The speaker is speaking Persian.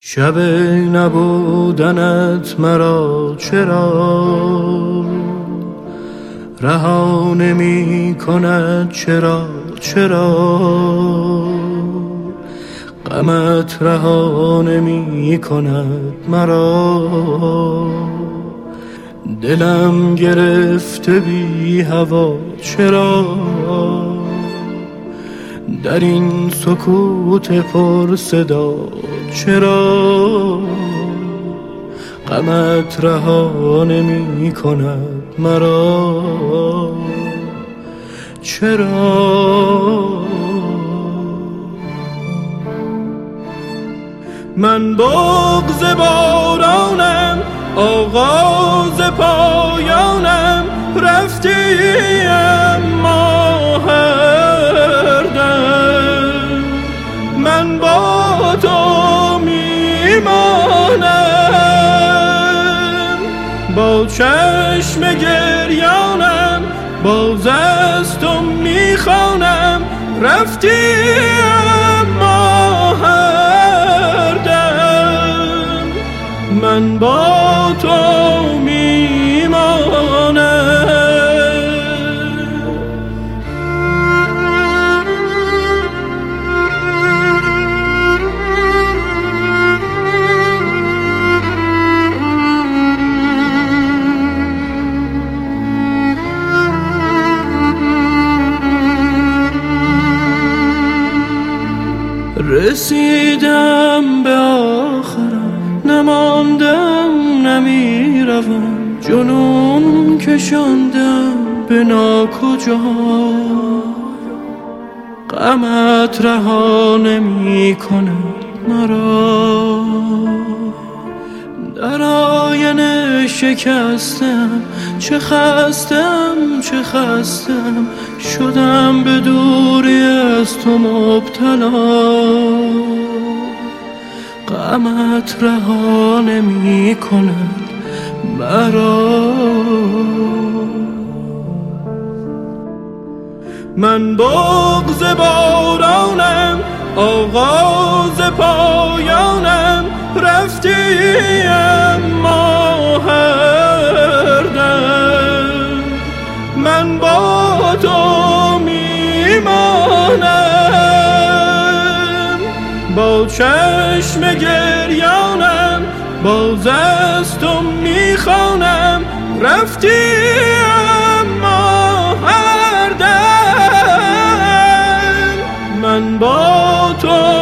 شب نبودنت مرا چرا رها نمی کند؟ چرا غمت رها نمی کند مرا؟ دلم گرفته بی هوا چرا در این سکوت پر صدا؟ چرا غمت رها نمی کند مرا؟ چرا من بغض بارانم، آغاز پایانم، رفتی اما هر دم من با تو میمانم. با چشم گریانم باز از تو میخوانم، رفتی اما هر دم من با تو میمانم. رسیدم به آخرم، نماندم نمیروم، جنون کشاندم به ناکجا. غمت رها نمی کند مرا، در آینه شکستم، چه خستم شدم به دوری از تو مبتلا. غمت رها نمی کند مرا. من بغض بارانم، آغاز پایانم، رفتی اما هر دم من با تو میمانم. با چشم گریانم باز از تو میخوانم، رفتی اما هر دم من با تو